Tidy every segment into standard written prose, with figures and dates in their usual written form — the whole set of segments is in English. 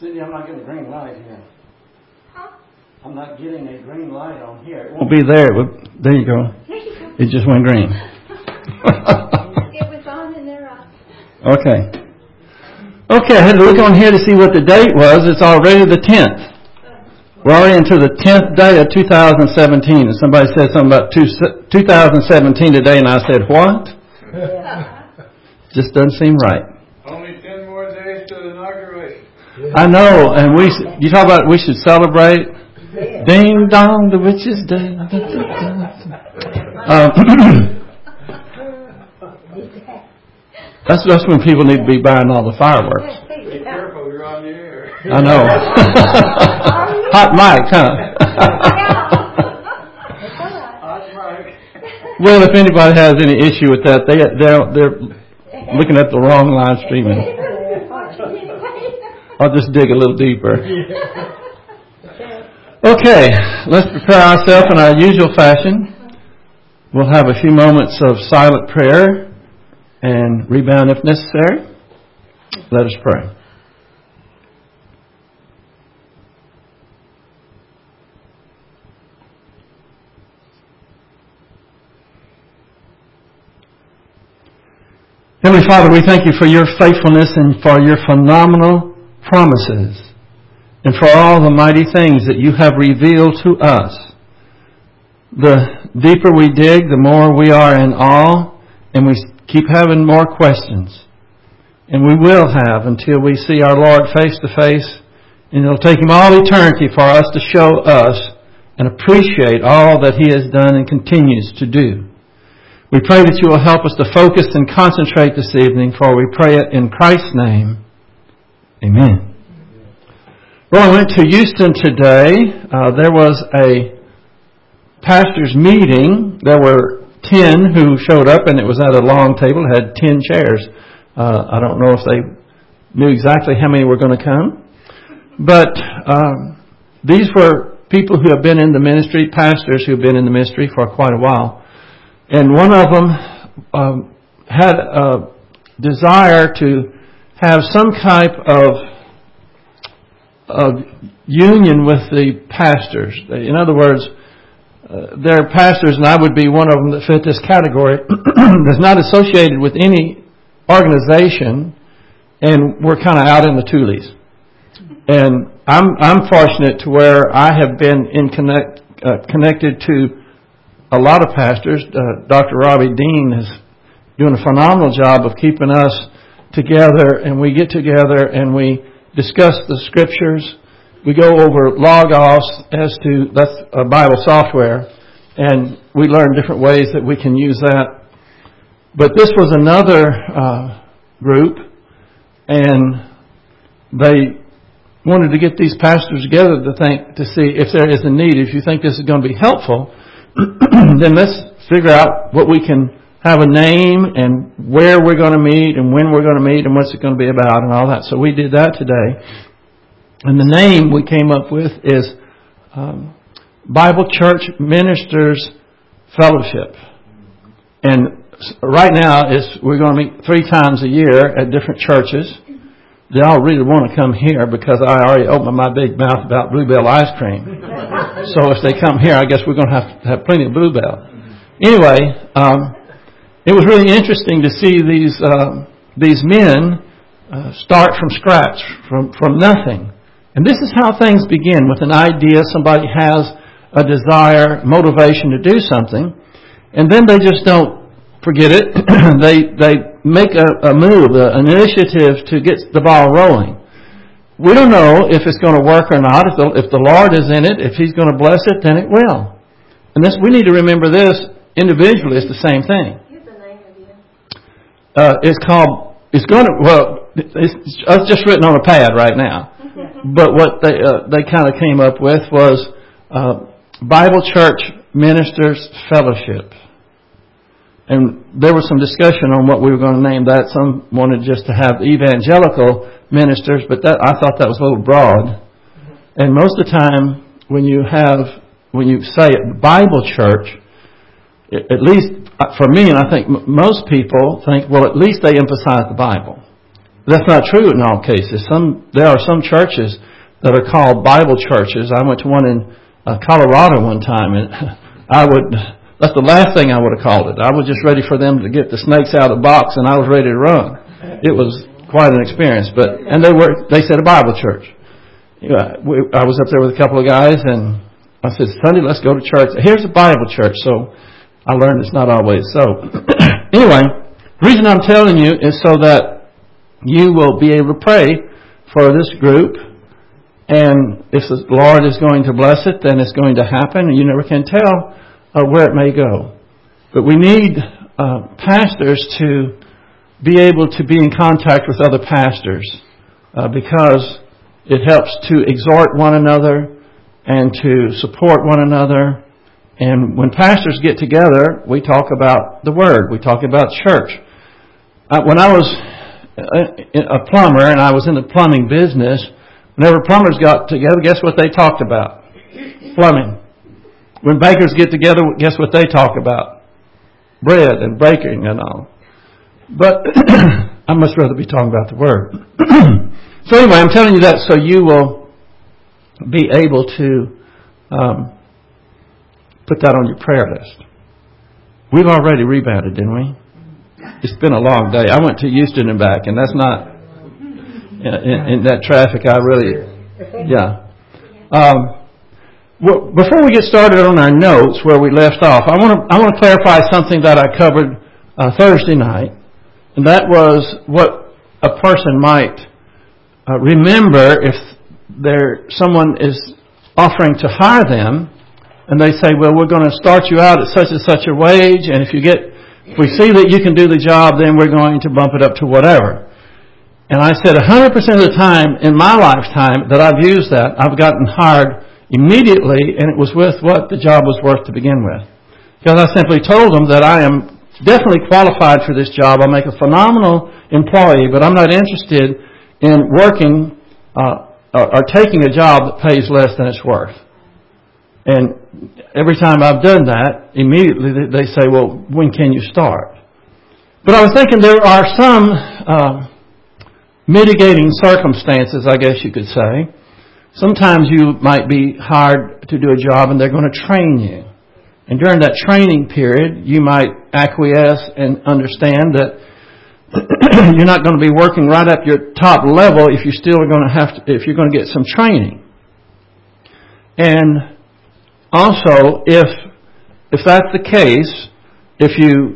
Cindy, I'm not getting a green light here. I'm not getting a green light on here. It won't be there. There you go. It just went green. It was on and they're off. Okay. Okay, I had to look on here to see what the date was. It's already the 10th. We're already into the 10th day of 2017. And somebody said something about 2017 today, and I said, what? Just doesn't seem right. Only 10 more days to the inauguration. I know, and you talk about we should celebrate. Ding dong, the witch's day. That's when people need to be buying all the fireworks. Be careful, you're on the air. I know. Hot mic, huh? Hot mic. Well, if anybody has any issue with that, they're looking at the wrong live streaming. I'll just dig a little deeper. Okay, let's prepare ourselves in our usual fashion. We'll have a few moments of silent prayer and rebound if necessary. Let us pray. Heavenly Father, we thank you for your faithfulness and for your phenomenal promises and for all the mighty things that you have revealed to us. The deeper we dig, the more we are in awe, and we keep having more questions. And we will have until we see our Lord face to face, and it'll take Him all eternity for us to show us and appreciate all that He has done and continues to do. We pray that you will help us to focus and concentrate this evening, for we pray it in Christ's name. Amen. Well, I went to Houston today. There was a pastor's meeting. There were 10 who showed up, and it was at a long table. It had 10 chairs. I don't know if they knew exactly how many were going to come. But these were people who have been in the ministry, pastors who have been in the ministry for quite a while. And one of them had a desire to have some type of union with the pastors. In other words, they're pastors, and I would be one of them that fit this category, that's not associated with any organization, and we're kind of out in the toolies. And I'm fortunate to where I have been connected to a lot of pastors. Dr. Robbie Dean is doing a phenomenal job of keeping us together, and we get together and we discuss the scriptures. We go over Logos that's a Bible software, and we learn different ways that we can use that. But this was another group, and they wanted to get these pastors together to see if there is a need. If you think this is going to be helpful, then let's figure out what we can have a name and where we're going to meet and when we're going to meet and what's it going to be about and all that. So we did that today. And the name we came up with is Bible Church Ministers Fellowship. And right now we're going to meet 3 times a year at different churches. They all really want to come here because I already opened my big mouth about Bluebell ice cream. So if they come here, I guess we're going to have plenty of Bluebell. Anyway, it was really interesting to see these men start from scratch, from nothing. And this is how things begin, with an idea. Somebody has a desire, motivation to do something, and then they just don't forget it. They make a move, an initiative to get the ball rolling. We don't know if it's going to work or not. If the Lord is in it, if He's going to bless it, then it will. And we need to remember this individually. It's the same thing. Here's the name of you. It's just written on a pad right now. But what they kind of came up with was Bible Church Ministers Fellowship. And there was some discussion on what we were going to name that. Some wanted just to have evangelical ministers, but I thought that was a little broad. And most of the time, when you say it, Bible Church, at least for me, and I think most people think, well, at least they emphasize the Bible. That's not true in all cases. There are some churches that are called Bible churches. I went to one in Colorado one time, and that's the last thing I would have called it. I was just ready for them to get the snakes out of the box, and I was ready to run. It was quite an experience, and they said a Bible church. I was up there with a couple of guys, and I said, Sunday, let's go to church. Here's a Bible church. So I learned it's not always so. Anyway, the reason I'm telling you is so that you will be able to pray for this group. And if the Lord is going to bless it, then it's going to happen. And you never can tell where it may go. But we need pastors to be able to be in contact with other pastors because it helps to exhort one another and to support one another. And when pastors get together, we talk about the Word. We talk about church. When I was a plumber and I was in the plumbing business, whenever plumbers got together, guess what they talked about? Plumbing. When bakers get together, guess what they talk about? Bread and baking and all. But I much rather be talking about the Word. So anyway, I'm telling you that so you will be able to put that on your prayer list. We've already rebounded, didn't we? It's been a long day. I went to Houston and back, and that's not in that traffic. Well, before we get started on our notes where we left off, I want to clarify something that I covered Thursday night, and that was what a person might remember if someone is offering to hire them, and they say, "Well, we're going to start you out at such and such a wage, and if we see that you can do the job, then we're going to bump it up to whatever." And I said 100% of the time in my lifetime that I've used that, I've gotten hired immediately, and it was with what the job was worth to begin with. Because I simply told them that I am definitely qualified for this job. I'll make a phenomenal employee, but I'm not interested in working or taking a job that pays less than it's worth. And every time I've done that, immediately they say, "Well, when can you start?" But I was thinking there are some mitigating circumstances, I guess you could say. Sometimes you might be hired to do a job and they're going to train you. And during that training period, you might acquiesce and understand that you're not going to be working right up your top level if you're still going to if you're going to get some training. And also, if that's the case, if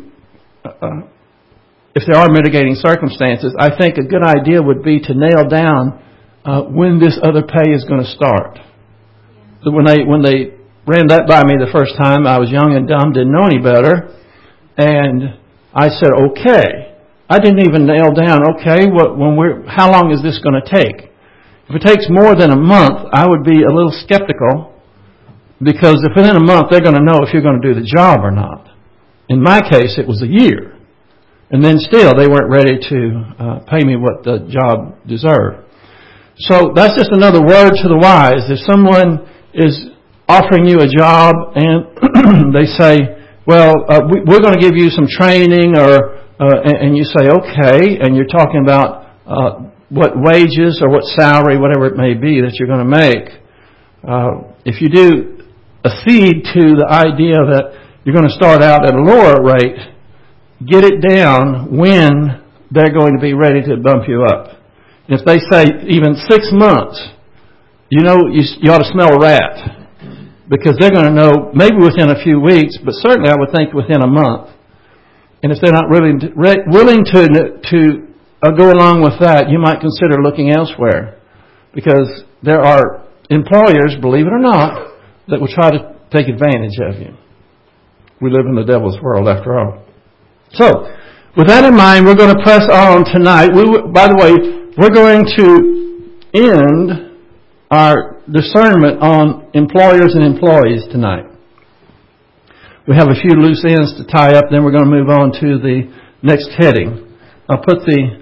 there are mitigating circumstances, I think a good idea would be to nail down when this other pay is going to start. So when they ran that by me the first time, I was young and dumb, didn't know any better, and I said, "Okay." I didn't even nail down, "Okay, how long is this going to take?" If it takes more than a month, I would be a little skeptical, because if within a month they're going to know if you're going to do the job or not. In my case, it was a year. And then still, they weren't ready to pay me what the job deserved. So that's just another word to the wise. If someone is offering you a job and they say, "Well, we're going to give you some training," and you say, "Okay," and you're talking about what wages or what salary, whatever it may be, that you're going to make. If you do accede to the idea that you're going to start out at a lower rate, get it down when they're going to be ready to bump you up. If they say even 6 months, you ought to smell a rat, because they're going to know maybe within a few weeks, but certainly I would think within a month. And if they're not really willing to go along with that, you might consider looking elsewhere, because there are employers, believe it or not, that will try to take advantage of you. We live in the devil's world, after all. So, with that in mind, we're going to press on tonight. By the way, we're going to end our discernment on employers and employees tonight. We have a few loose ends to tie up, then we're going to move on to the next heading. I'll put the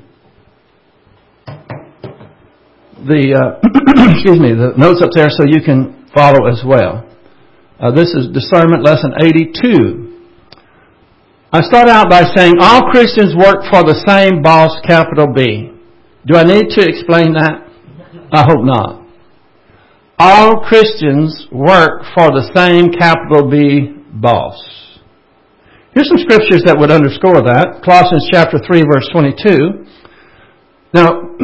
notes up there so you can follow as well. This is Discernment Lesson 82. I start out by saying all Christians work for the same boss, capital B. Do I need to explain that? I hope not. All Christians work for the same capital B boss. Here's some scriptures that would underscore that. Colossians chapter 3, verse 22. Now,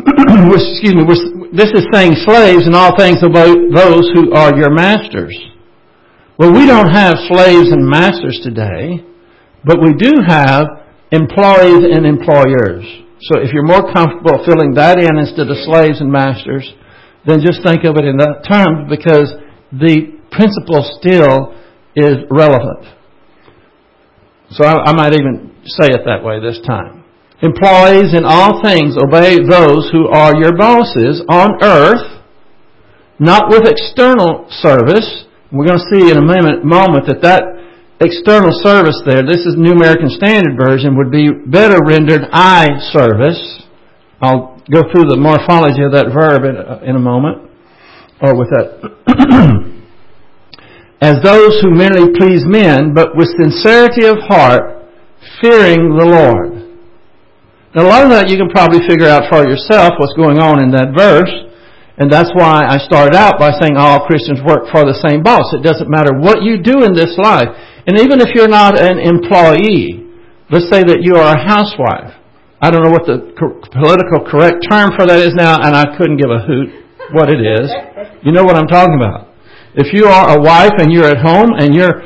this is saying, slaves in all things obey those who are your masters. Well, we don't have slaves and masters today, but we do have employees and employers. So if you're more comfortable filling that in instead of slaves and masters, then just think of it in that term, because the principle still is relevant. So I might even say it that way this time. Employees in all things obey those who are your bosses on earth, not with external service. We're going to see in a moment that external service there, this is New American Standard Version, would be better rendered eye service. I'll go through the morphology of that verb in a moment, or with that. As those who merely please men, but with sincerity of heart, fearing the Lord. Now, a lot of that you can probably figure out for yourself what's going on in that verse, and that's why I started out by saying all Christians work for the same boss. It doesn't matter what you do in this life. And even if you're not an employee, let's say that you are a housewife. I don't know what the political correct term for that is now, and I couldn't give a hoot what it is. You know what I'm talking about. If you are a wife and you're at home and you're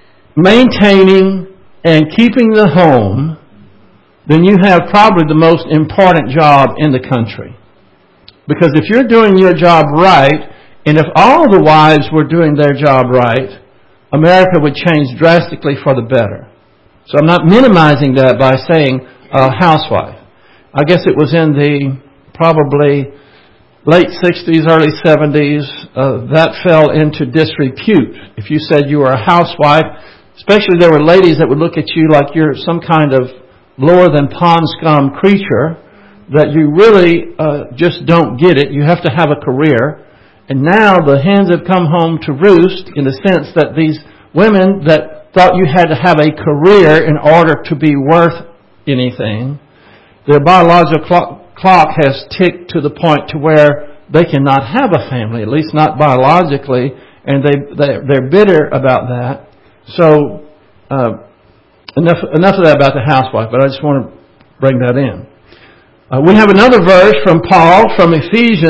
maintaining and keeping the home, then you have probably the most important job in the country. Because if you're doing your job right, and if all the wives were doing their job right, America would change drastically for the better. So I'm not minimizing that by saying housewife. I guess it was in the probably late 60s, early 70s, that fell into disrepute. If you said you were a housewife, especially there were ladies that would look at you like you're some kind of lower than pond scum creature, that you really just don't get it. You have to have a career. And now the hens have come home to roost in the sense that these women that thought you had to have a career in order to be worth anything, their biological clock has ticked to the point to where they cannot have a family, at least not biologically, and they're bitter about that. So enough of that about the housewife, but I just want to bring that in. We have another verse from Paul from the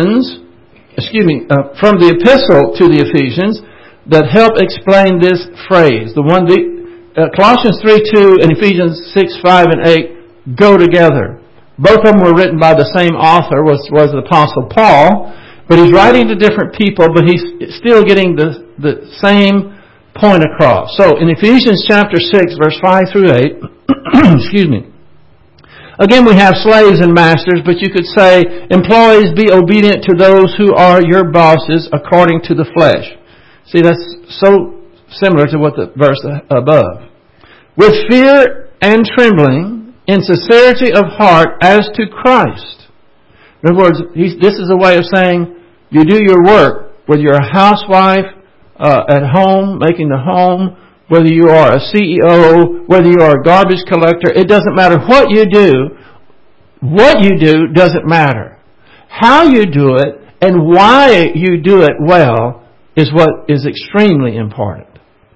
epistle to the Ephesians that help explain this phrase. Colossians 3:2 and Ephesians 6:5 and 8 go together. Both of them were written by the same author, was the Apostle Paul, but he's writing to different people, but he's still getting the same point across. So in Ephesians chapter 6, verse 5 through 8, excuse me. Again, we have slaves and masters, but you could say, employees, be obedient to those who are your bosses according to the flesh. See, that's so similar to what the verse above. With fear and trembling, in sincerity of heart as to Christ. In other words, this is a way of saying you do your work, whether you're a housewife at home, making the home, whether you are a CEO, whether you are a garbage collector, it doesn't matter what you do. What you do doesn't matter. How you do it and why you do it well is what is extremely important.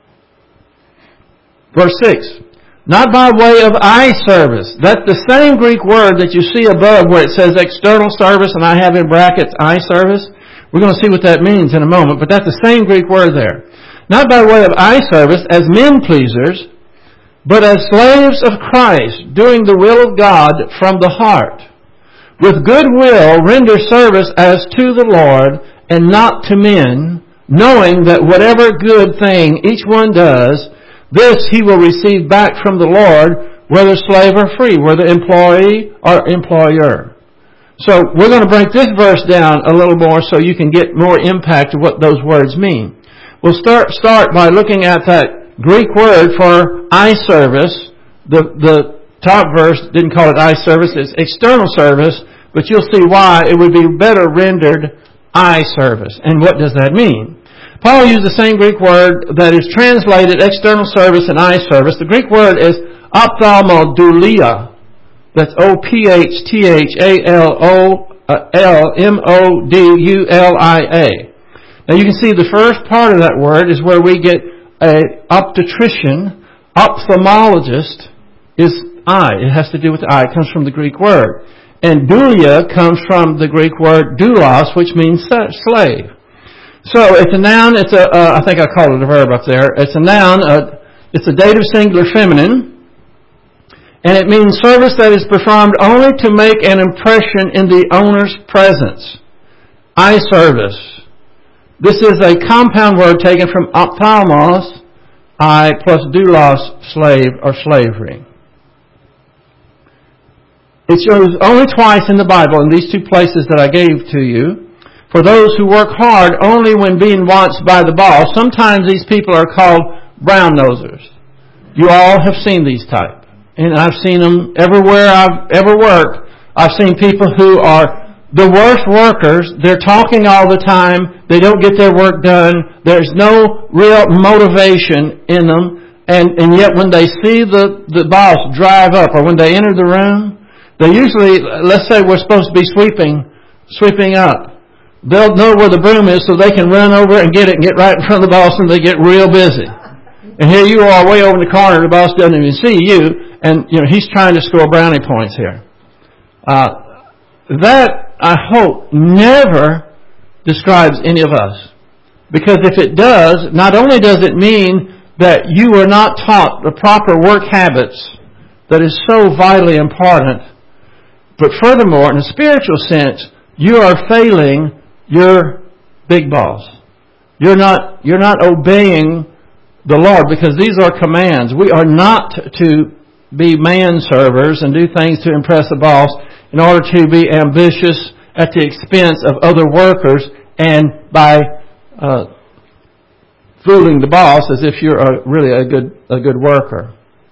Verse 6. Not by way of eye service. That's the same Greek word that you see above where it says external service, and I have in brackets eye service. We're going to see what that means in a moment, but that's the same Greek word there. Not by way of eye service as men pleasers, but as slaves of Christ, doing the will of God from the heart. With good will render service as to the Lord and not to men, knowing that whatever good thing each one does, this he will receive back from the Lord, whether slave or free, whether employee or employer. So we're going to break this verse down a little more so you can get more impact of what those words mean. We'll start by looking at that Greek word for eye service. The top verse didn't call it eye service, it's external service, but you'll see why it would be better rendered eye service. And what does that mean? Paul used the same Greek word that is translated external service and eye service. The Greek word is ophthalmodoulia. That's Modulia. Now you can see the first part of that word is where we get a obstetrician, ophthalmologist is eye. It has to do with the eye. It comes from the Greek word. And dulia comes from the Greek word doulos, which means slave. So it's a noun. It's I think I called it a verb up there. It's a noun. It's a dative singular feminine. And it means service that is performed only to make an impression in the owner's presence. Eye service. This is a compound word taken from ophthalmos, eye, plus doulos, slave or slavery. It shows only twice in the Bible, in these two places that I gave to you, for those who work hard only when being watched by the boss. Sometimes these people are called brown-nosers. You all have seen these type. And I've seen them everywhere I've ever worked. I've seen people who are the worst workers. They're talking all the time. They don't get their work done. There's no real motivation in them. And yet when they see the boss drive up or when they enter the room, they usually, let's say we're supposed to be sweeping up. They'll know where the broom is so they can run over and get it and get right in front of the boss, and they get real busy. And here you are way over in the corner, the boss doesn't even see you, and he's trying to score brownie points here. That, I hope, never describes any of us. Because if it does, not only does it mean that you are not taught the proper work habits that is so vitally important, but furthermore, in a spiritual sense, you are failing your big boss. You're not obeying the Lord, because these are commands. We are not to be manservers and do things to impress the boss in order to be ambitious at the expense of other workers and by fooling the boss as if you're really a good worker.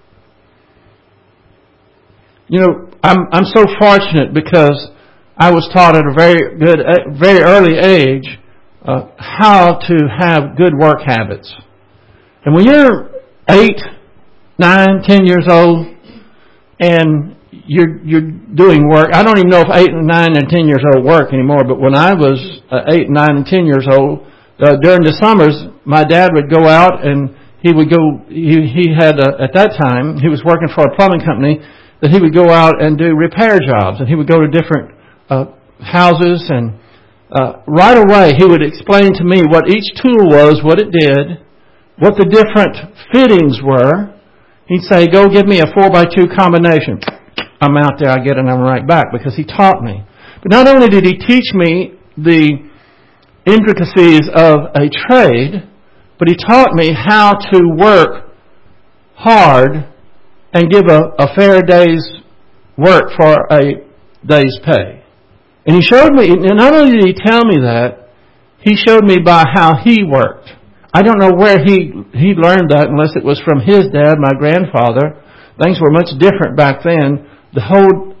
I'm so fortunate because I was taught at a very early age how to have good work habits. And when you're 8, 9, 10 years old and you're doing work, I don't even know if 8, 9, and 10 years old work anymore, but when I was 8, 9, and 10 years old, during the summers, my dad would go out and he would go, he had, at that time, he was working for a plumbing company, that he would go out and do repair jobs, and he would go to different houses, and right away he would explain to me what each tool was, what it did, what the different fittings were. He'd say, go give me a 4x2 combination. I'm out there, I get it, and I'm right back, because he taught me. But not only did he teach me the intricacies of a trade, but he taught me how to work hard and give a fair day's work for a day's pay. And he showed me, and not only did he tell me that, he showed me by how he worked. I don't know where he learned that, unless it was from his dad, my grandfather. Things were much different back then. The whole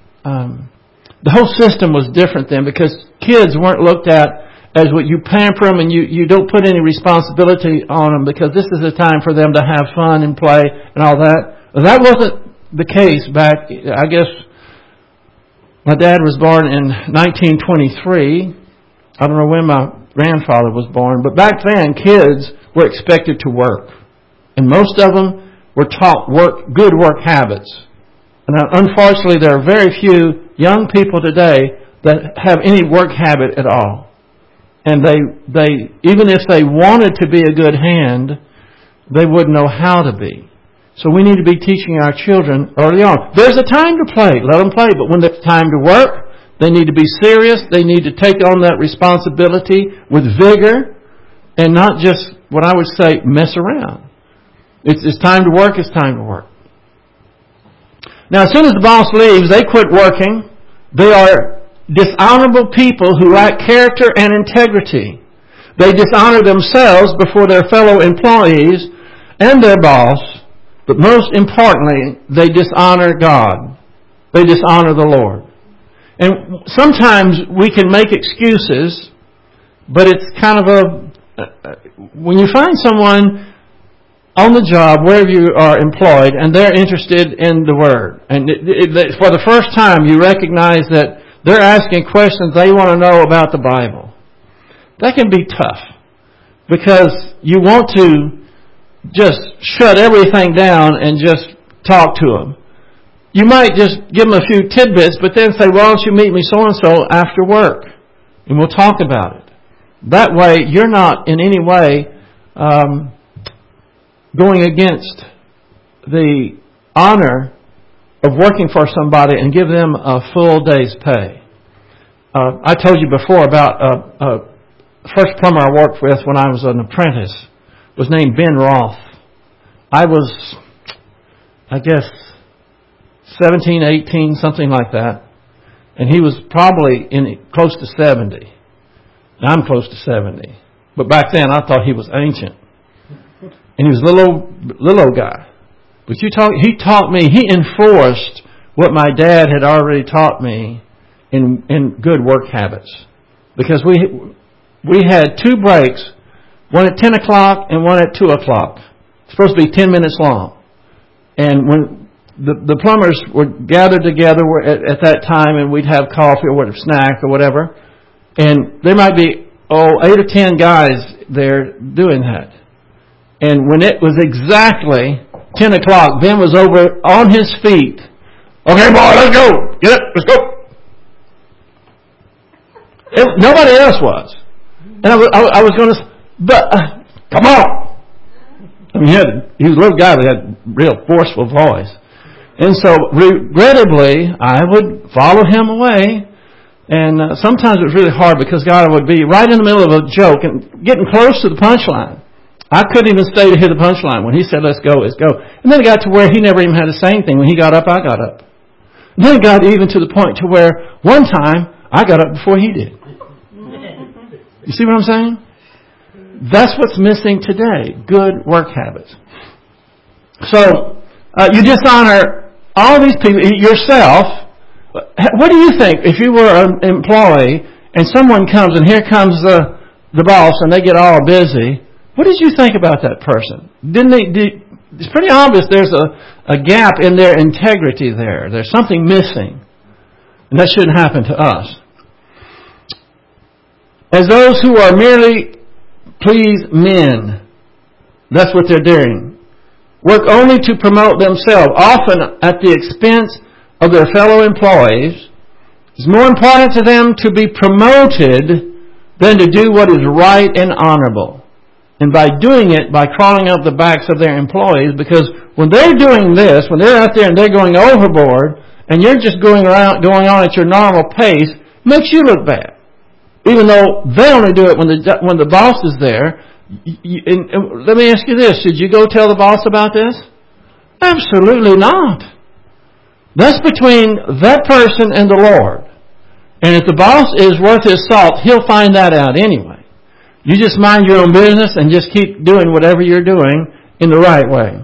system was different then, because kids weren't looked at as what you pamper them and you don't put any responsibility on them, because this is a time for them to have fun and play and all that. That wasn't the case back, I guess, my dad was born in 1923. I don't know when my grandfather was born, but back then kids were expected to work. And most of them were taught good work habits. And unfortunately, there are very few young people today that have any work habit at all. And they even if they wanted to be a good hand, they wouldn't know how to be. So we need to be teaching our children early on. There's a time to play. Let them play. But when it's time to work, they need to be serious. They need to take on that responsibility with vigor and not just, what I would say, mess around. It's time to work. It's time to work. Now, as soon as the boss leaves, they quit working. They are dishonorable people who lack character and integrity. They dishonor themselves before their fellow employees and their boss. But most importantly, they dishonor God. They dishonor the Lord. And sometimes we can make excuses, but it's kind of when you find someone on the job, wherever you are employed, and they're interested in the Word, and for the first time you recognize that They're asking questions they want to know about the Bible. That can be tough because you want to just shut everything down and just talk to them. You might just give them a few tidbits, but then say, why don't you meet me so-and-so after work? And we'll talk about it. That way, you're not in any way going against the honor of working for somebody and give them a full day's pay. I told you before about the first plumber I worked with when I was an apprentice was named Ben Roth. I was, I guess, 17, 18, something like that. And he was probably close to 70. Now I'm close to 70. But back then I thought he was ancient. And he was a little old guy. But he taught me, he enforced what my dad had already taught me in good work habits. Because we had 2 breaks, one at 10 o'clock and one at 2 o'clock. It's supposed to be 10 minutes long. And when the plumbers would gather together at that time, and we'd have coffee or whatever, snack or whatever, and there might be 8 or 10 guys there doing that. And when it was exactly 10 o'clock, Ben was over on his feet. Okay, boy, let's go. Get up, let's go. Nobody else was. And I was going to, but come on. I mean, he was a little guy that had real forceful voice. And so, regrettably, I would follow him away. And sometimes it was really hard because God would be right in the middle of a joke and getting close to the punchline. I couldn't even stay to hear the punchline. When he said, let's go, let's go. And then it got to where he never even had to say anything. When he got up, I got up. And then it got even to the point to where one time I got up before he did. You see what I'm saying? That's what's missing today. Good work habits. So, you dishonor all these people, yourself. What do you think if you were an employee and someone comes and here comes the boss and they get all busy? What did you think about that person? It's pretty obvious there's a gap in their integrity there. There's something missing. And that shouldn't happen to us. As those who are merely please men, that's what they're doing. Work only to promote themselves, often at the expense of their fellow employees. It's more important to them to be promoted than to do what is right and honorable. And by doing it, by crawling up the backs of their employees, because when they're doing this, when they're out there and they're going overboard, and you're just going on at your normal pace, it makes you look bad. Even though they only do it when the boss is there. And let me ask you this. Should you go tell the boss about this? Absolutely not. That's between that person and the Lord. And if the boss is worth his salt, he'll find that out anyway. You just mind your own business and just keep doing whatever you're doing in the right way.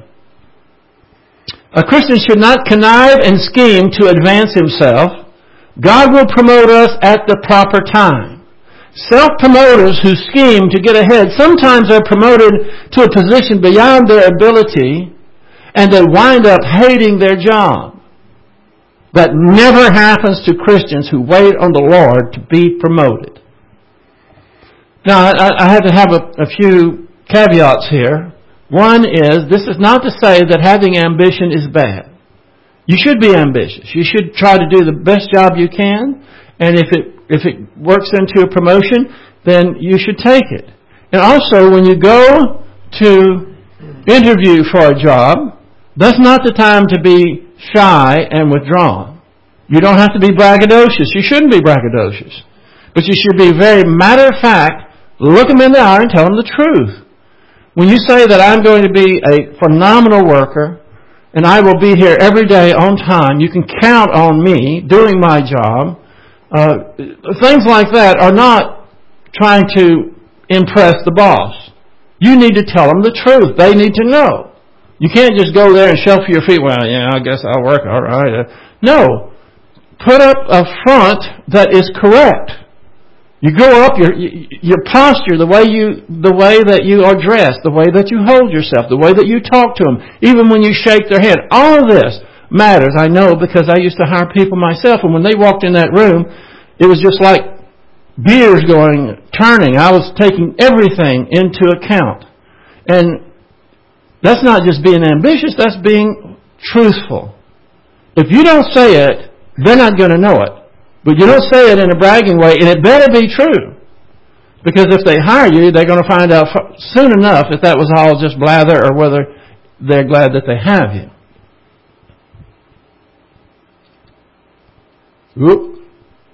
A Christian should not connive and scheme to advance himself. God will promote us at the proper time. Self-promoters who scheme to get ahead sometimes are promoted to a position beyond their ability, and they wind up hating their job. That never happens to Christians who wait on the Lord to be promoted. Now, I have to have a few caveats here. One is, this is not to say that having ambition is bad. You should be ambitious. You should try to do the best job you can, and if it works into a promotion, then you should take it. And also, when you go to interview for a job, that's not the time to be shy and withdrawn. You don't have to be braggadocious. You shouldn't be braggadocious. But you should be very matter-of-fact, look them in the eye and tell them the truth. When you say that I'm going to be a phenomenal worker, and I will be here every day on time, you can count on me doing my job. Things like that are not trying to impress the boss. You need to tell them the truth. They need to know. You can't just go there and shuffle your feet. Well, yeah, I guess I'll work all right. No. Put up a front that is correct. You go up your posture, the way that you are dressed, the way that you hold yourself, the way that you talk to them, even when you shake their hand. All of this matters. I know because I used to hire people myself, and when they walked in that room, it was just like gears turning. I was taking everything into account. And that's not just being ambitious, that's being truthful. If you don't say it, they're not going to know it. But you don't say it in a bragging way, and it better be true. Because if they hire you, they're going to find out soon enough if that was all just blather or whether they're glad that they have you. Whoop.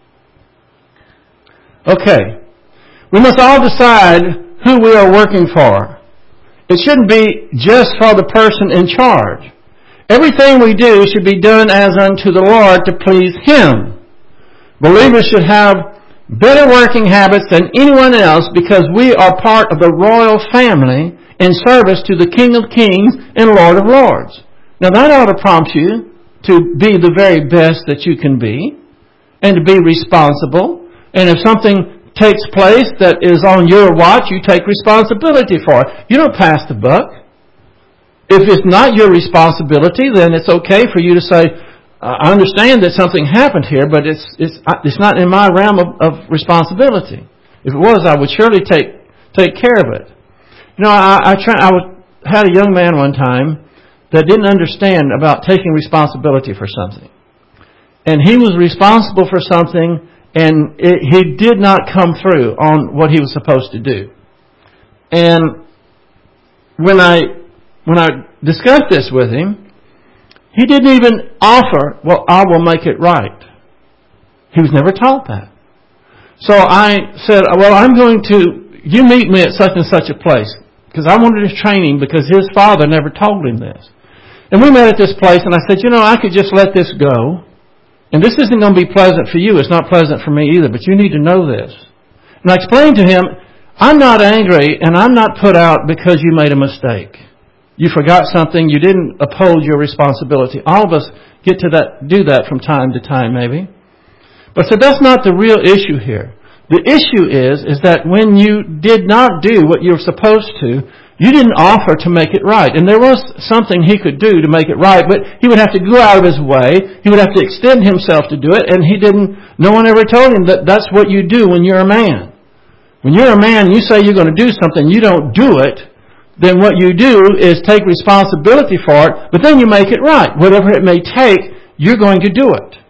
Okay. We must all decide who we are working for. It shouldn't be just for the person in charge. Everything we do should be done as unto the Lord to please Him. Believers should have better working habits than anyone else because we are part of the royal family in service to the King of Kings and Lord of Lords. Now that ought to prompt you to be the very best that you can be and to be responsible. And if something takes place that is on your watch, you take responsibility for it. You don't pass the buck. If it's not your responsibility, then it's okay for you to say, I understand that something happened here, but it's not in my realm of responsibility. If it was, I would surely take care of it. You know, I had a young man one time that didn't understand about taking responsibility for something. And he was responsible for something, and he did not come through on what he was supposed to do. And when I discussed this with him, he didn't even offer, well, I will make it right. He was never taught that. So I said, well, you meet me at such and such a place. Because I wanted to train him because his father never told him this. And we met at this place and I said, I could just let this go. And this isn't going to be pleasant for you. It's not pleasant for me either, but you need to know this. And I explained to him, I'm not angry and I'm not put out because you made a mistake. You forgot something. You didn't uphold your responsibility. All of us get to do that from time to time, maybe. But so that's not the real issue here. The issue is that when you did not do what you were supposed to, you didn't offer to make it right. And there was something he could do to make it right, but he would have to go out of his way. He would have to extend himself to do it, and no one ever told him that that's what you do when you're a man. When you're a man and you say you're going to do something, you don't do it, then what you do is take responsibility for it, but then you make it right. Whatever it may take, you're going to do it.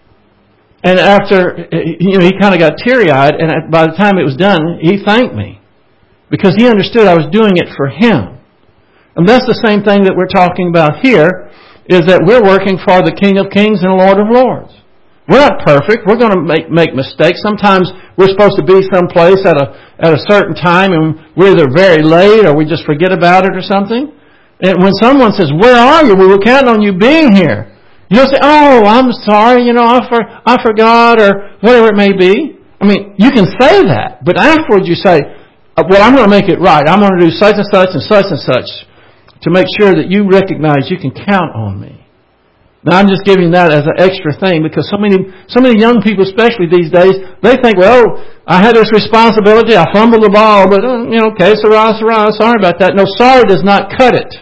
And after, he kind of got teary-eyed, and by the time it was done, he thanked me. Because he understood I was doing it for him. And that's the same thing that we're talking about here, is that we're working for the King of Kings and Lord of Lords. We're not perfect. We're going to make mistakes. Sometimes we're supposed to be someplace at a certain time and we're either very late or we just forget about it or something. And when someone says, where are you? We were counting on you being here. You don't say, oh, I'm sorry, I forgot or whatever it may be. I mean, you can say that, but afterwards you say, well, I'm going to make it right. I'm going to do such and such and such and such to make sure that you recognize you can count on me. Now, I'm just giving that as an extra thing because so many young people, especially these days, they think, well, I had this responsibility, I fumbled the ball, but, okay, sorry about that. No, sorry does not cut it.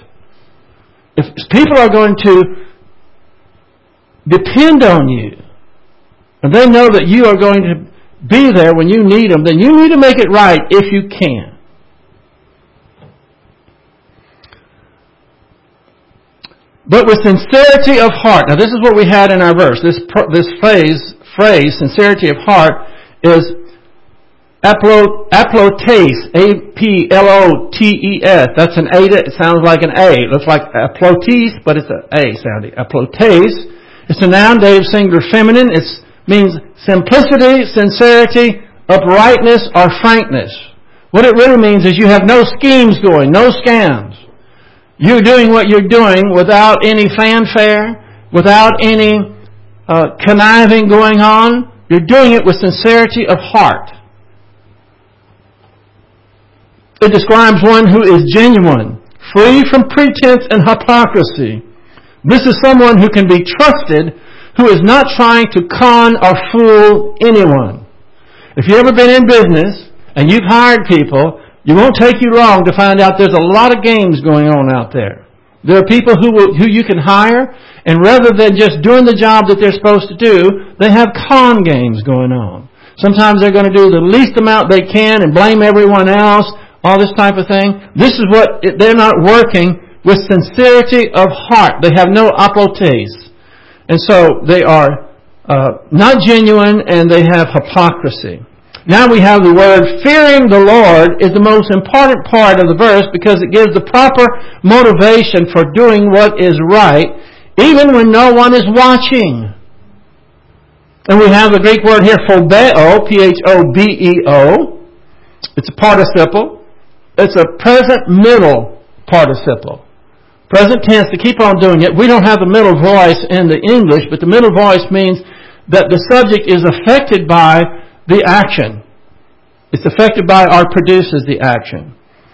If people are going to depend on you, and they know that you are going to be there when you need them, then you need to make it right if you can. But with sincerity of heart. Now this is what we had in our verse. This phrase, sincerity of heart, is aplotes, A-P-L-O-T-E-S. That's an A. It sounds like an A. It looks like aplotes, but it's an A sounding. Aplotes. It's a noun, dative, singular, feminine. It means simplicity, sincerity, uprightness, or frankness. What it really means is you have no schemes going, no scams. You're doing what you're doing without any fanfare, without any conniving going on. You're doing it with sincerity of heart. It describes one who is genuine, free from pretense and hypocrisy. This is someone who can be trusted, who is not trying to con or fool anyone. If you've ever been in business and you've hired people, it won't take you long to find out there's a lot of games going on out there. There are people who you can hire, and rather than just doing the job that they're supposed to do, they have con games going on. Sometimes they're going to do the least amount they can and blame everyone else, all this type of thing. This is what, they're not working with sincerity of heart. They have no apotes. And so they are not genuine, and they have hypocrisy. Now we have the word fearing the Lord is the most important part of the verse because it gives the proper motivation for doing what is right, even when no one is watching. And we have the Greek word here, phobeo, P-H-O-B-E-O. It's a participle. It's a present middle participle. Present tense, to keep on doing it. We don't have the middle voice in the English, but the middle voice means that the subject is affected by the action. It's affected by or produces the action.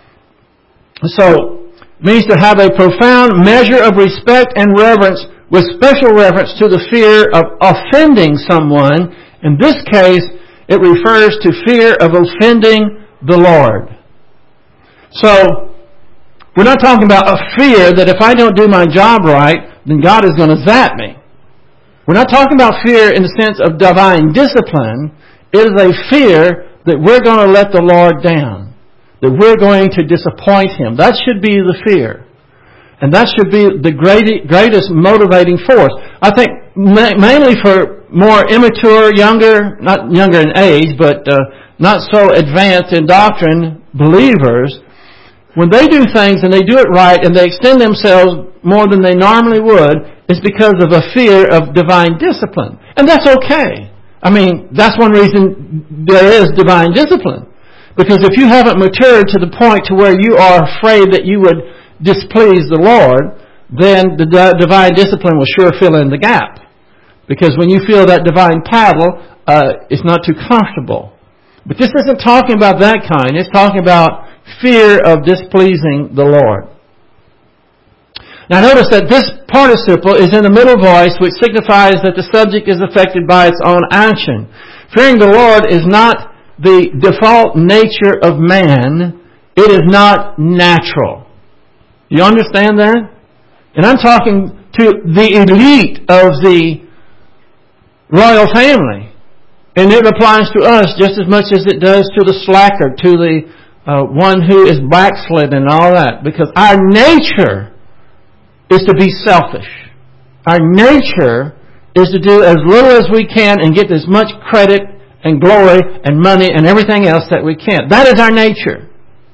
So, it means to have a profound measure of respect and reverence with special reference to the fear of offending someone. In this case, it refers to fear of offending the Lord. So, we're not talking about a fear that if I don't do my job right, then God is going to zap me. We're not talking about fear in the sense of divine discipline. It is a fear that we're going to let the Lord down, that we're going to disappoint Him. That should be the fear. And that should be the greatest motivating force. I think mainly for more immature, not younger in age, but not so advanced in doctrine believers, when they do things and they do it right and they extend themselves more than they normally would, it's because of a fear of divine discipline. And that's okay. I mean, that's one reason there is divine discipline. Because if you haven't matured to the point to where you are afraid that you would displease the Lord, then the divine discipline will sure fill in the gap. Because when you feel that divine paddle, it's not too comfortable. But this isn't talking about that kind. It's talking about fear of displeasing the Lord. Now notice that this participle is in the middle voice, which signifies that the subject is affected by its own action. Fearing the Lord is not the default nature of man. It is not natural. You understand that? And I'm talking to the elite of the royal family. And it applies to us just as much as it does to the slacker, to the one who is backslidden and all that. Because our nature is to be selfish. Our nature is to do as little as we can and get as much credit and glory and money and everything else that we can. That is our nature.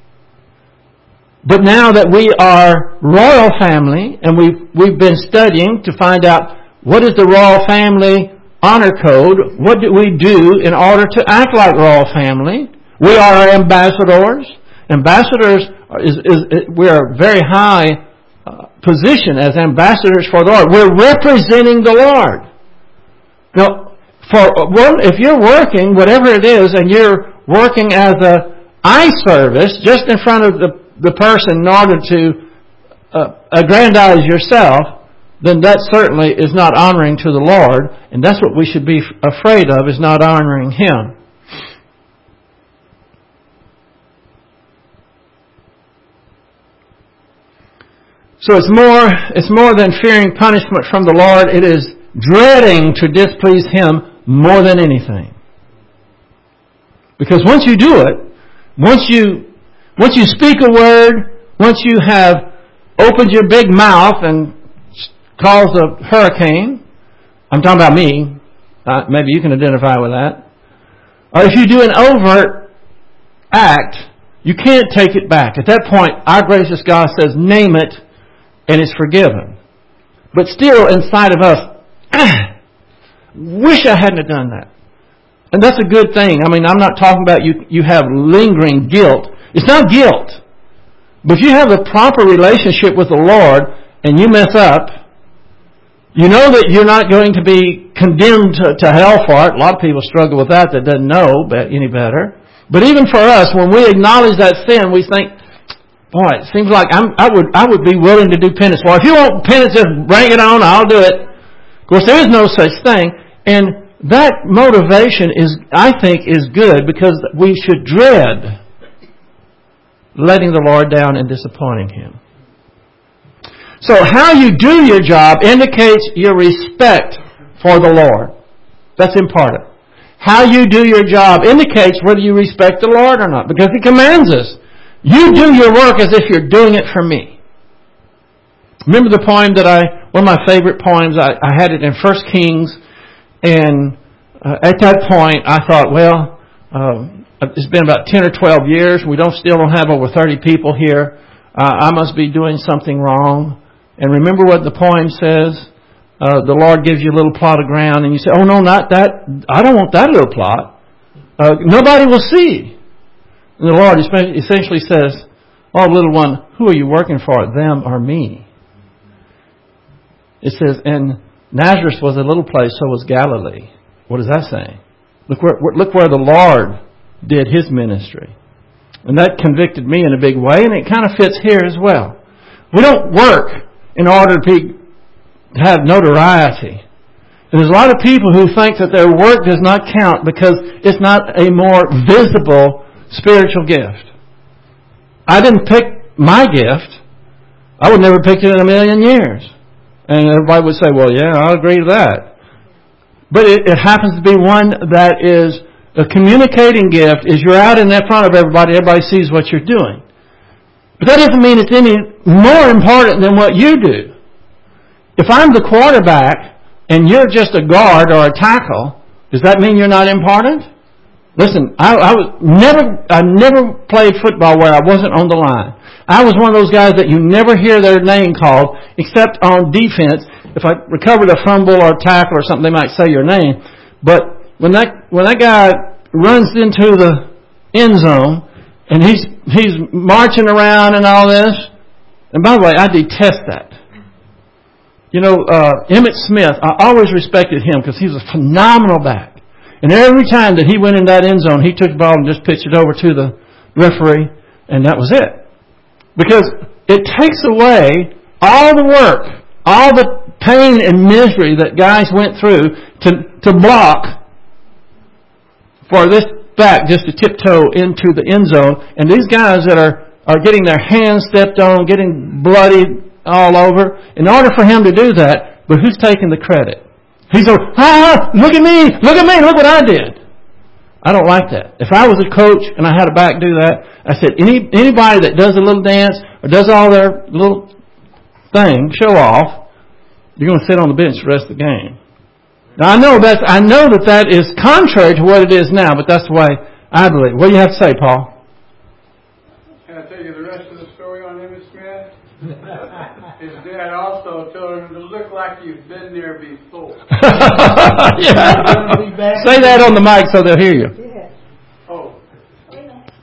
But now that we are royal family and we've been studying to find out what is the royal family honor code, what do we do in order to act like royal family? We are ambassadors. Ambassadors we are very high position as ambassadors for the Lord. We're representing the Lord. Now, if you're working, whatever it is, and you're working as a eye service just in front of the person in order to aggrandize yourself, then that certainly is not honoring to the Lord, and that's what we should be afraid of, is not honoring Him. So it's more than fearing punishment from the Lord. It is dreading to displease Him more than anything. Because once you do it, once you speak a word, once you have opened your big mouth and caused a hurricane, I'm talking about me, maybe you can identify with that, or if you do an overt act, you can't take it back. At that point, our gracious God says, name it, and it's forgiven. But still, inside of us, wish I hadn't have done that. And that's a good thing. I mean, I'm not talking about you have lingering guilt. It's not guilt. But if you have a proper relationship with the Lord and you mess up, you know that you're not going to be condemned to hell for it. A lot of people struggle with that doesn't know any better. But even for us, when we acknowledge that sin, we think, boy, it seems like I would be willing to do penance. Well, if you want penance, just bring it on. I'll do it. Of course, there is no such thing. And that motivation I think, is good because we should dread letting the Lord down and disappointing Him. So how you do your job indicates your respect for the Lord. That's important. How you do your job indicates whether you respect the Lord or not, because He commands us. You do your work as if you're doing it for me. Remember the poem one of my favorite poems, I had it in 1 Kings, and at that point I thought, well, it's been about 10 or 12 years, we still don't have over 30 people here, I must be doing something wrong. And remember what the poem says? The Lord gives you a little plot of ground, and you say, oh no, not that, I don't want that little plot. Nobody will see. And the Lord essentially says, oh little one, who are you working for, them or me? It says, and Nazareth was a little place, so was Galilee. What is that saying? Look where the Lord did His ministry. And that convicted me in a big way, and it kind of fits here as well. We don't work in order to have notoriety. And there's a lot of people who think that their work does not count because it's not a more visible spiritual gift. I didn't pick my gift. I would never pick it in a million years. And everybody would say, well, yeah, I'll agree to that. But it happens to be one that is a communicating gift. Is you're out in that front of everybody sees what you're doing. But that doesn't mean it's any more important than what you do. If I'm the quarterback and you're just a guard or a tackle, does that mean you're not important? Listen, I never played football where I wasn't on the line. I was one of those guys that you never hear their name called except on defense. If I recovered a fumble or a tackle or something, they might say your name. But when that guy runs into the end zone and he's marching around and all this, and by the way, I detest that. You know, Emmitt Smith, I always respected him because he was a phenomenal back. And every time that he went in that end zone, he took the ball and just pitched it over to the referee, and that was it. Because it takes away all the work, all the pain and misery that guys went through to block for this back just to tiptoe into the end zone. And these guys that are getting their hands stepped on, getting bloodied all over, in order for him to do that, but who's taking the credit? He's going, look at me, look what I did. I don't like that. If I was a coach and I had a back do that, I said, anybody that does a little dance or does all their little thing, show off, you're going to sit on the bench the rest of the game. Now I know that is contrary to what it is now, but that's the way I believe. What do you have to say, Paul? Can I tell you the rest of the story on Emmitt Smith? His dad also told him to look like you've been there before. Yeah. Say that on the mic so they'll hear you. Yeah. Oh. Wait a minute.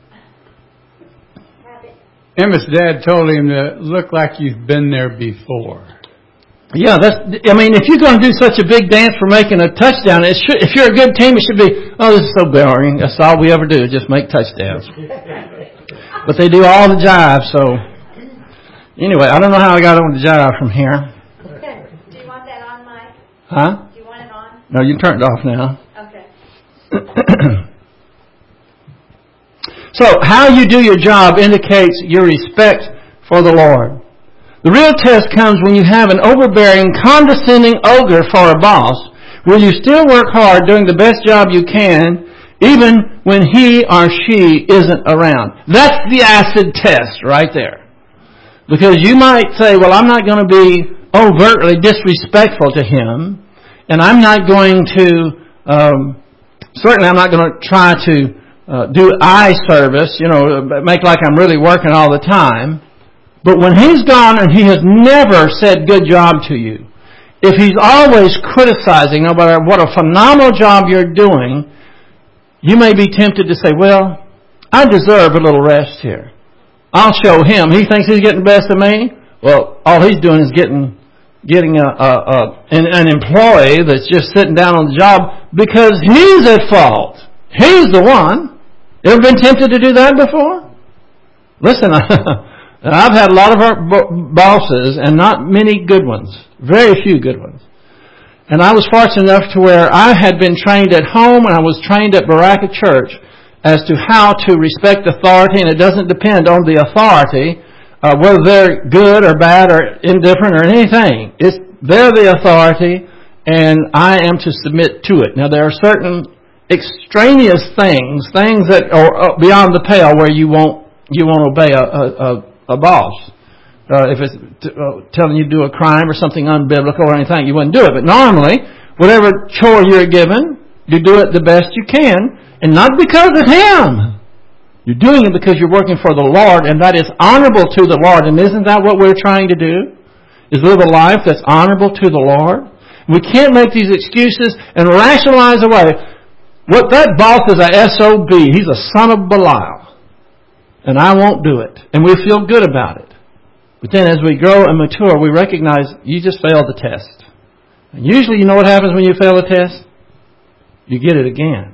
Have it. Emmitt's dad told him to look like you've been there before. Yeah, if you're going to do such a big dance for making a touchdown, if you're a good team, it should be, oh, this is so boring. That's all we ever do, just make touchdowns. But they do all the jive, so. Anyway, I don't know how I got on the jive from here. Do you want that on, Mike? Huh? Do you want it on? No, you turned it off now. Okay. So, how you do your job indicates your respect for the Lord. The real test comes when you have an overbearing, condescending ogre for a boss. Will you still work hard doing the best job you can, even when he or she isn't around? That's the acid test right there. Because you might say, well, I'm not going to be overtly disrespectful to him, and I'm not going to, certainly I'm not going to try to do eye service, make like I'm really working all the time. But when he's gone and he has never said good job to you, if he's always criticizing, no matter what a phenomenal job you're doing, you may be tempted to say, well, I deserve a little rest here. I'll show him. He thinks he's getting the best of me. Well, all he's doing is getting an employee that's just sitting down on the job because he's at fault. He's the one. You ever been tempted to do that before? Listen, I've had a lot of our bosses and not many good ones. Very few good ones. And I was fortunate enough to where I had been trained at home and I was trained at Baraka Church as to how to respect authority, and it doesn't depend on the authority whether they're good or bad or indifferent or anything. They're the authority, and I am to submit to it. Now, there are certain extraneous things that are beyond the pale where you won't obey a boss. If it's telling you to do a crime or something unbiblical or anything, you wouldn't do it. But normally, whatever chore you're given, you do it the best you can, and not because of Him. You're doing it because you're working for the Lord, and that is honorable to the Lord. And isn't that what we're trying to do? Is live a life that's honorable to the Lord? We can't make these excuses and rationalize away. What that boss is a SOB. He's a son of Belial. And I won't do it. And we feel good about it. But then as we grow and mature, we recognize you just failed the test. And usually you know what happens when you fail a test? You get it again.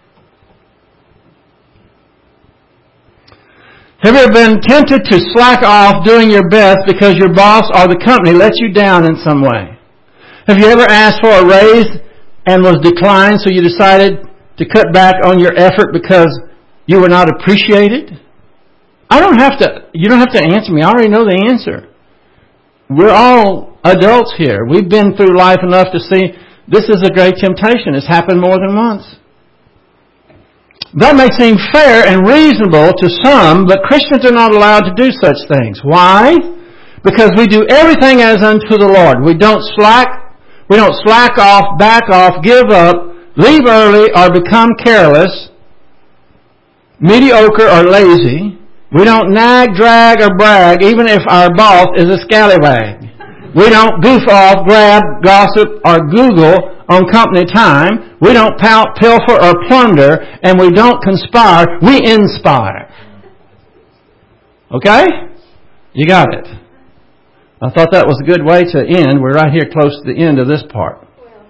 Have you ever been tempted to slack off doing your best because your boss or the company let you down in some way? Have you ever asked for a raise and was declined, so you decided to cut back on your effort because you were not appreciated? You don't have to answer me. I already know the answer. We're all adults here. We've been through life enough to see this is a great temptation. It's happened more than once. That may seem fair and reasonable to some, but Christians are not allowed to do such things. Why? Because we do everything as unto the Lord. We don't slack off, back off, give up, leave early, or become careless, mediocre, or lazy. We don't nag, drag, or brag, even if our boss is a scallywag. We don't goof off, grab, gossip, or Google on company time. We don't pout, pilfer, or plunder, and we don't conspire. We inspire. Okay? You got it. I thought that was a good way to end. We're right here close to the end of this part.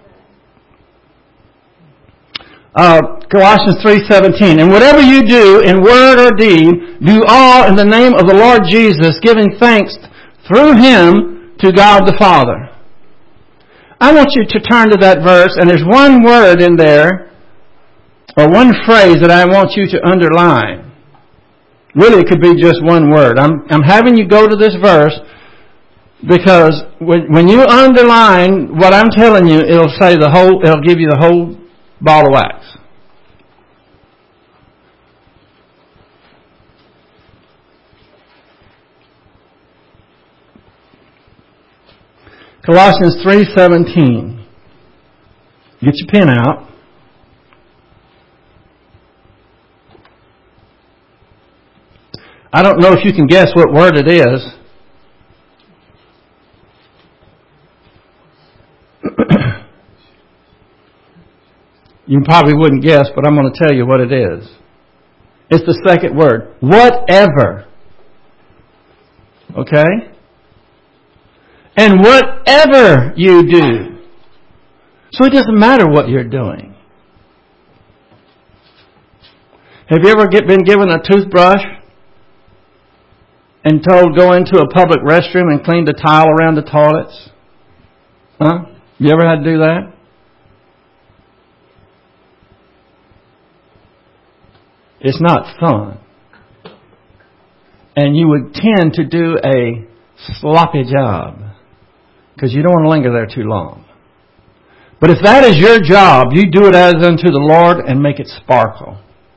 Colossians 3:17. And whatever you do in word or deed, do all in the name of the Lord Jesus, giving thanks through Him to God the Father. I want you to turn to that verse, and there's one word in there, or one phrase that I want you to underline. Really, it could be just one word. I'm having you go to this verse because when you underline what I'm telling you, it'll give you the whole ball of wax. Colossians 3:17. Get your pen out. I don't know if you can guess what word it is. You probably wouldn't guess, but I'm going to tell you what it is. It's the second word. Whatever. Okay? And whatever you do. So it doesn't matter what you're doing. Have you ever been given a toothbrush and told go into a public restroom and clean the tile around the toilets? Huh? You ever had to do that? It's not fun. And you would tend to do a sloppy job because you don't want to linger there too long. But if that is your job, you do it as unto the Lord and make it sparkle.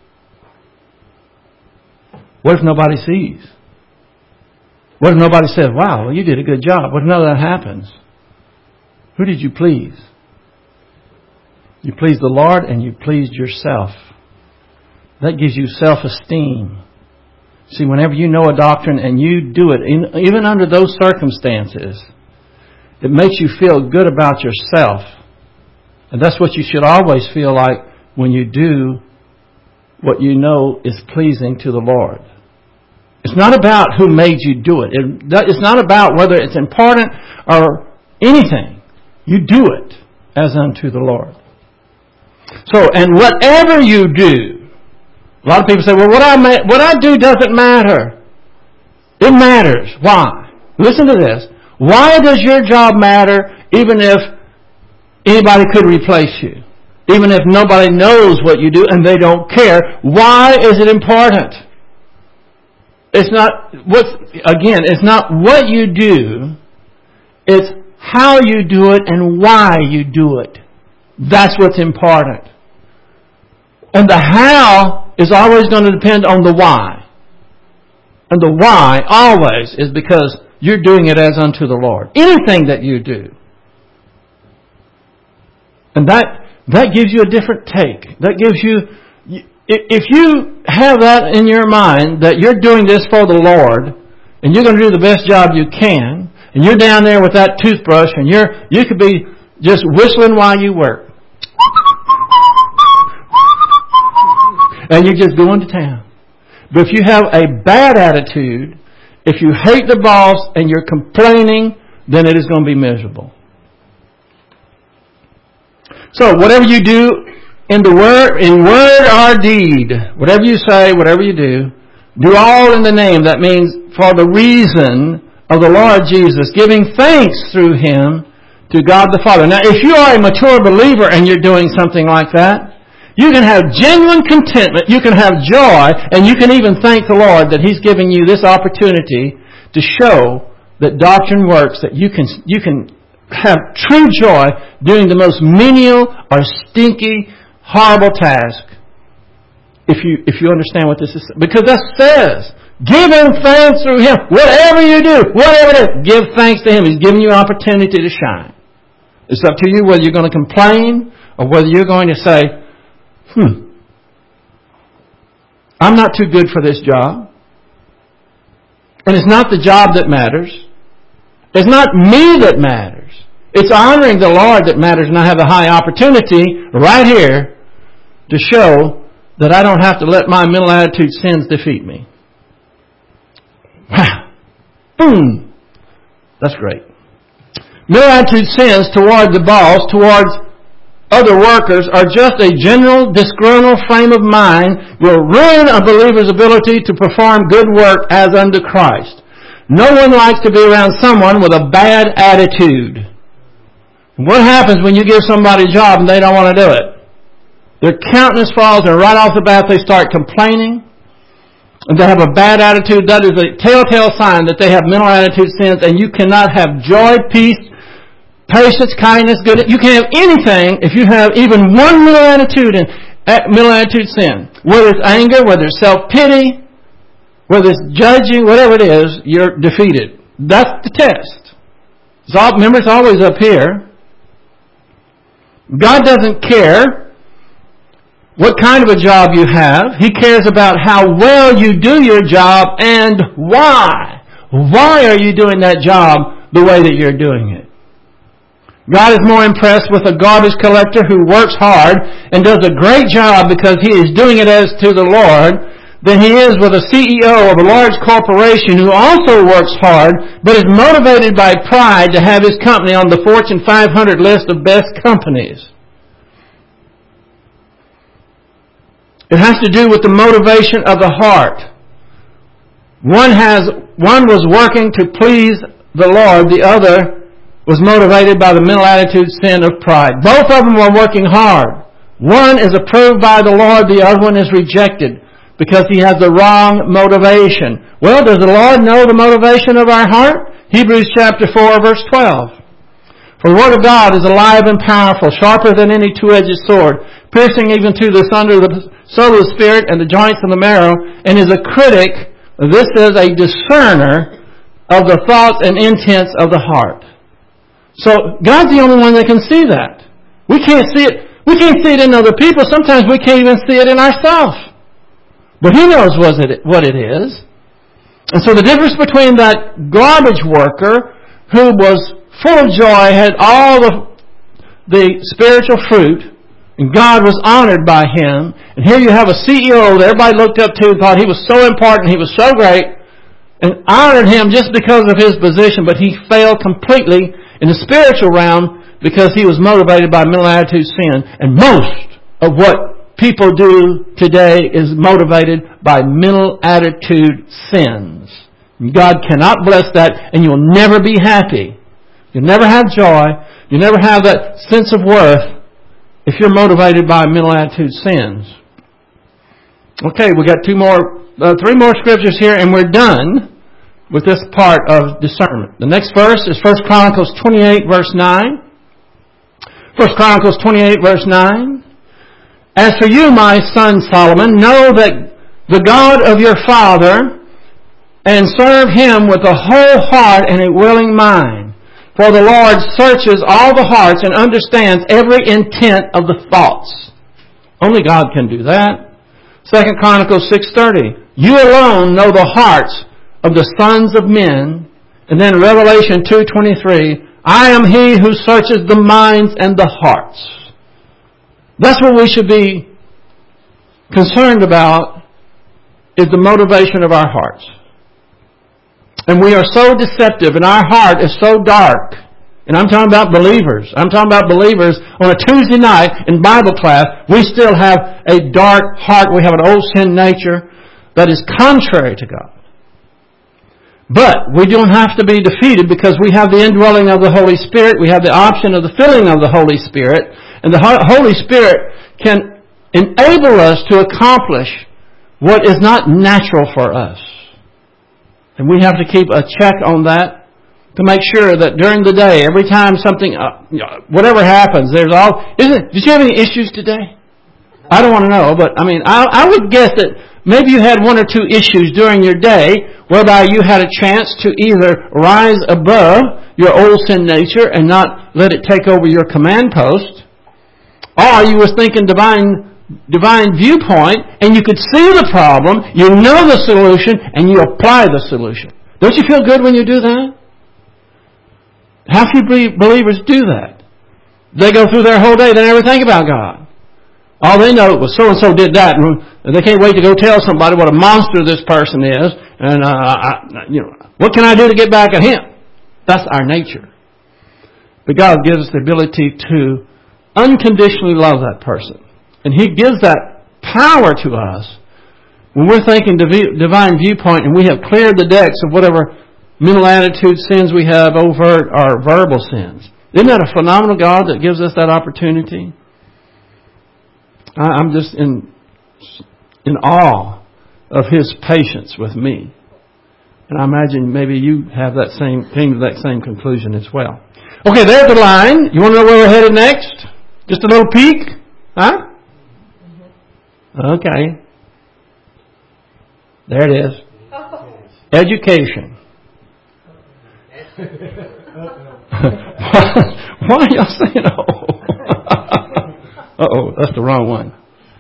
What if nobody sees? What if nobody says, wow, well, you did a good job? What if none of that happens? Who did you please? You pleased the Lord and you pleased yourself. That gives you self-esteem. See, whenever you know a doctrine and you do it, even under those circumstances, it makes you feel good about yourself. And that's what you should always feel like when you do what you know is pleasing to the Lord. It's not about who made you do it. It's not about whether it's important or anything. You do it as unto the Lord. So, and whatever you do, a lot of people say, well, what I do doesn't matter. It matters. Why? Listen to this. Why does your job matter even if anybody could replace you? Even if nobody knows what you do and they don't care. Why is it important? It's not it's not what you do, it's how you do it and why you do it. That's what's important. And the how is always going to depend on the why. And the why always is because you're doing it as unto the Lord. Anything that you do. And that gives you a different take. That gives you, if you have that in your mind, that you're doing this for the Lord, and you're going to do the best job you can, and you're down there with that toothbrush, and you could be just whistling while you work. And you're just going to town. But if you have a bad attitude, if you hate the boss and you're complaining, then it is going to be miserable. So whatever you do in word or deed, whatever you say, whatever you do all in the name. That means for the reason of the Lord Jesus, giving thanks through Him to God the Father. Now, if you are a mature believer and you're doing something like that, you can have genuine contentment, you can have joy, and you can even thank the Lord that He's giving you this opportunity to show that doctrine works, that you can have true joy doing the most menial or stinky, horrible task. If you understand what this is, because that says, give Him thanks through Him. Whatever you do, whatever it is, give thanks to Him. He's giving you opportunity to shine. It's up to you whether you're going to complain or whether you're going to say, I'm not too good for this job. And it's not the job that matters. It's not me that matters. It's honoring the Lord that matters, and I have a high opportunity right here to show that I don't have to let my mental attitude sins defeat me. Wow. Boom. That's great. Mental attitude sins toward the boss, towards other workers, are just a general disgruntled frame of mind will ruin a believer's ability to perform good work as unto Christ. No one likes to be around someone with a bad attitude. What happens when you give somebody a job and they don't want to do it? Their countenance falls, and right off the bat they start complaining, and they have a bad attitude. That is a telltale sign that they have mental attitude sins, and you cannot have joy, peace, patience, kindness, goodness. You can't have anything if you have even one mental attitude sin. Whether it's anger, whether it's self-pity, whether it's judging, whatever it is, you're defeated. That's the test. Remember, it's always up here. God doesn't care what kind of a job you have. He cares about how well you do your job and why. Why are you doing that job the way that you're doing it? God is more impressed with a garbage collector who works hard and does a great job because he is doing it as to the Lord than he is with a CEO of a large corporation who also works hard but is motivated by pride to have his company on the Fortune 500 list of best companies. It has to do with the motivation of the heart. One was working to please the Lord, the other was motivated by the mental attitude sin of pride. Both of them were working hard. One is approved by the Lord, the other one is rejected because he has the wrong motivation. Well, does the Lord know the motivation of our heart? Hebrews chapter 4, verse 12. For the Word of God is alive and powerful, sharper than any two-edged sword, piercing even to the sunder of the soul of the spirit and the joints of the marrow, and is a critic, this is a discerner of the thoughts and intents of the heart. So God's the only one that can see that. We can't see it. We can't see it in other people. Sometimes we can't even see it in ourselves. But He knows what it is. And so the difference between that garbage worker who was full of joy, had all the spiritual fruit, and God was honored by him, and here you have a CEO that everybody looked up to and thought he was so important, he was so great, and honored him just because of his position, but he failed completely in the spiritual realm because he was motivated by mental attitude sin. And most of what people do today is motivated by mental attitude sins. God cannot bless that, and you'll never be happy. You'll never have joy. You'll never have that sense of worth if you're motivated by mental attitude sins. Okay, we got two more three more scriptures here, and we're done with this part of discernment. The next verse is 1 Chronicles 28, verse 9. 1 Chronicles 28, verse 9. As for you, my son Solomon, know that the God of your father, and serve Him with a whole heart and a willing mind. For the Lord searches all the hearts and understands every intent of the thoughts. Only God can do that. 2 Chronicles 6:30. You alone know the hearts of the sons of men. And then Revelation 2:23. I am He who searches the minds and the hearts. That's what we should be concerned about, is the motivation of our hearts. And we are so deceptive, and our heart is so dark. And I'm talking about believers. I'm talking about believers on a Tuesday night in Bible class. We still have a dark heart. We have an old sin nature that is contrary to God. But we don't have to be defeated, because we have the indwelling of the Holy Spirit. We have the option of the filling of the Holy Spirit. And the Holy Spirit can enable us to accomplish what is not natural for us. And we have to keep a check on that to make sure that during the day, every time something, whatever happens, did you have any issues today? I don't want to know, but I would guess that maybe you had one or two issues during your day whereby you had a chance to either rise above your old sin nature and not let it take over your command post, or you were thinking divine viewpoint, and you could see the problem, you know the solution, and you apply the solution. Don't you feel good when you do that? How few believers do that? They go through their whole day, they never think about God. All they know was so-and-so did that, and they can't wait to go tell somebody what a monster this person is, and what can I do to get back at him? That's our nature. But God gives us the ability to unconditionally love that person. And He gives that power to us when we're thinking divine viewpoint and we have cleared the decks of whatever mental attitude sins we have, overt or verbal sins. Isn't that a phenomenal God that gives us that opportunity? I'm just in awe of His patience with me. And I imagine maybe you have came to that same conclusion as well. Okay, there's the line. You want to know where we're headed next? Just a little peek? Huh? Okay. There it is. Education. Why are y'all saying oh? Uh-oh, that's the wrong one.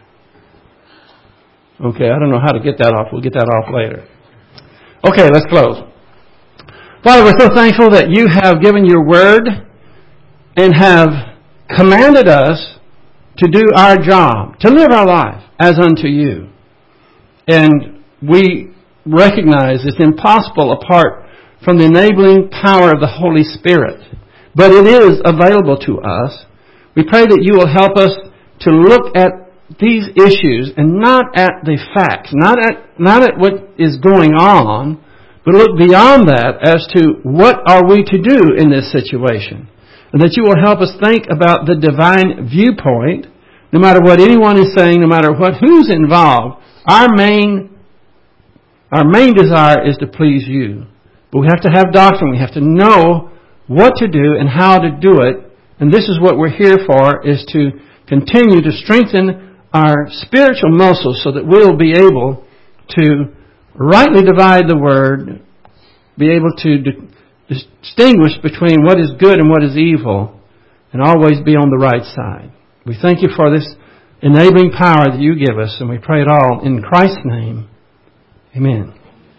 Okay, I don't know how to get that off. We'll get that off later. Okay, let's close. Father, we're so thankful that You have given Your word and have commanded us to do our job, to live our life as unto You. And we recognize it's impossible apart from the enabling power of the Holy Spirit. But it is available to us. We pray that You will help us to look at these issues and not at the facts, not at what is going on, but look beyond that as to what are we to do in this situation. And that You will help us think about the divine viewpoint, no matter what anyone is saying, no matter who's involved. Our main desire is to please You. But we have to have doctrine. We have to know what to do and how to do it. And this is what we're here for, is to continue to strengthen our spiritual muscles so that we'll be able to rightly divide the Word, be able to distinguish between what is good and what is evil, and always be on the right side. We thank You for this enabling power that You give us, and we pray it all in Christ's name. Amen.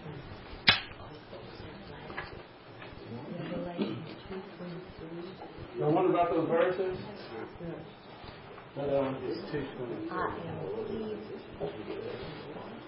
I wonder about those verses. It's 2:20.